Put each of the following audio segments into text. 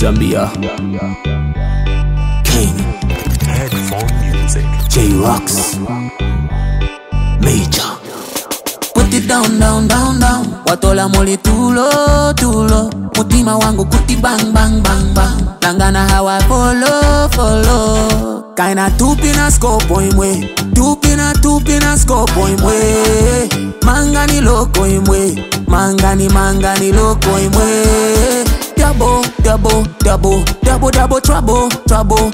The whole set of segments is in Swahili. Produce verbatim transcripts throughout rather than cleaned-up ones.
Zambia. King. Headphone music. J-Rocks. Major. Put it down, down, down, down. Watola moli tulo, tulo. Mutima wangu kuti bang, bang, bang, bang. Langana how I follow, follow. Kaina tupina scope imwe. Tupina, tupina scope imwe. Mangani loko imwe. Mangani, mangani loko imwe. Double, double, double, double, double trouble, trouble,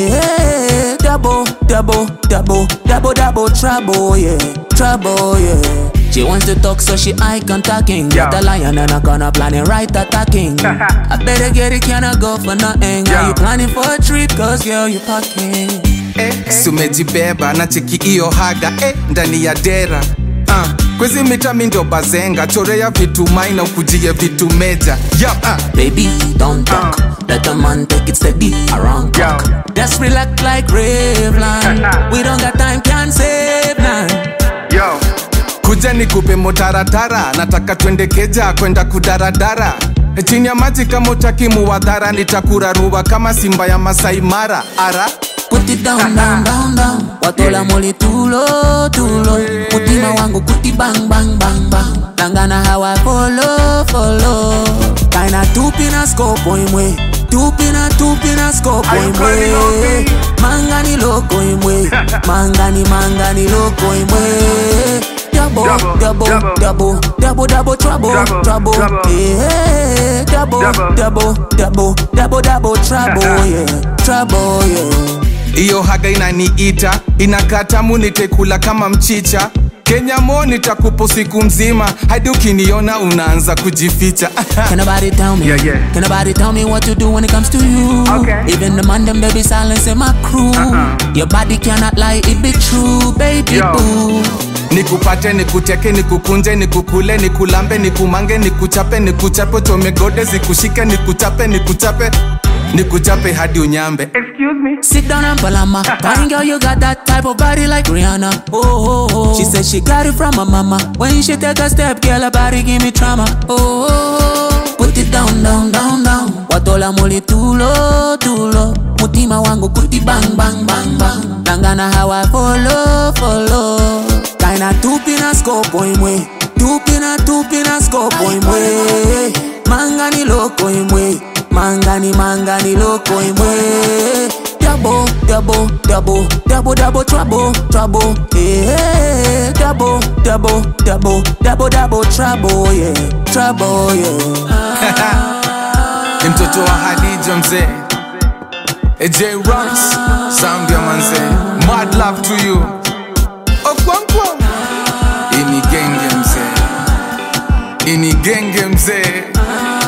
yeah. Double, double, double, double, double trouble, yeah. Trouble, yeah. She wants to talk, so she eye contacting. Got the lion and I'm gonna plan it right attacking. I better get it, can I go for nothing? Are you planning for a trip? Cause girl, you packing. Eh, sumejibeba na cheki iyo haga eh, ndani ya dera uh, kwezi mita mindo bazenga chorea vitu maina ukujie vitu meja yeah, uh. Baby, don't talk uh. Let the man take it steady around clock. Just relax like Revlon. We don't got time, can't save none. Yo. Kuja nikupe motaratara, nataka twende keja kwenda kudaradara. Chini ya maji kama utaki muwadhara, nitakurarua kama simba ya Masai Mara. Ara put it down, down, down, down. Watola moli tulo, tulo. Mutima wangu kuti bang, bang, bang, bang. Langana how I follow, follow. Kaina tupina scope imwe. Tupina, tupina scope imwe. Mangani loko imwe. Mangani, mangani loko imwe. Double, double, double, double, double trouble, trouble, yeah. Double, double, double, double, double trouble, yeah. Trouble, yeah. Iyo haga inaniita, inakata munitekula kama mchicha. Kenya mo nitakupo siku mzima, hadi ukiniona unaanza kujificha. Can nobody tell me? Yeah, yeah. Can nobody tell me what to do when it comes to you? Okay. Even the man them baby silence in my crew. Uh-uh. Your body cannot lie, it be true, baby. Yo. Boo. Nikupate, nikuteke, nikukunje, nikukule, nikulambe, nikumange, nikuchape, nikuchape, chomegode, zikushike, nikuchape, nikuchape, nikuchape hadi unyambe. Excuse me. Sit down and palama. Fine girl, you got that type of body like Rihanna. Oh, oh, oh. She said she got it from her mama. When she take a step, girl, her body give me trauma. Oh, oh, oh. Put it down, down, down, down. Watola moli tulo, tulo. Mutima wangu kuti bang, bang, bang, bang. Langana how I follow, follow. Kaina tupina scope imwe. Tupina, tupina scope imwe. Mangani loko imwe. Mangani, mangani loko imwe. Double, double, double, double, double trouble, trouble, yeah. Double, double, double, double, double trouble, yeah. Trouble, yeah. Mtoto wa Hadija mzee, J-Rocks, Zambia manze. Mad love to you. Okwankwa. Ini genge mzee. Ini genge mzee.